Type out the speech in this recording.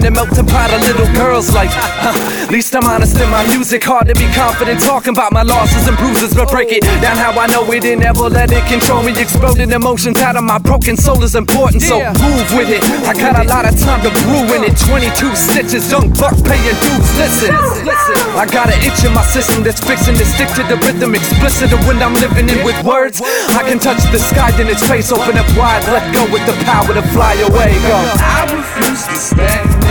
a melting pot of little girls like, least I'm honest in my music. Hard to be confident talking about my losses and bruises, but break it down how I know it and never let it control me. Exploding emotions out of my broken soul is important, so move with it. I got a lot of time to brew in it. 22 stitches, young buck paying dues. Listen, I got an itch in my system that's fixing to stick to the rhythm, explicit of when I'm living it with words. I can touch the sky, then its face open up wide. Let go with the power to fly away. Go. I refuse to stand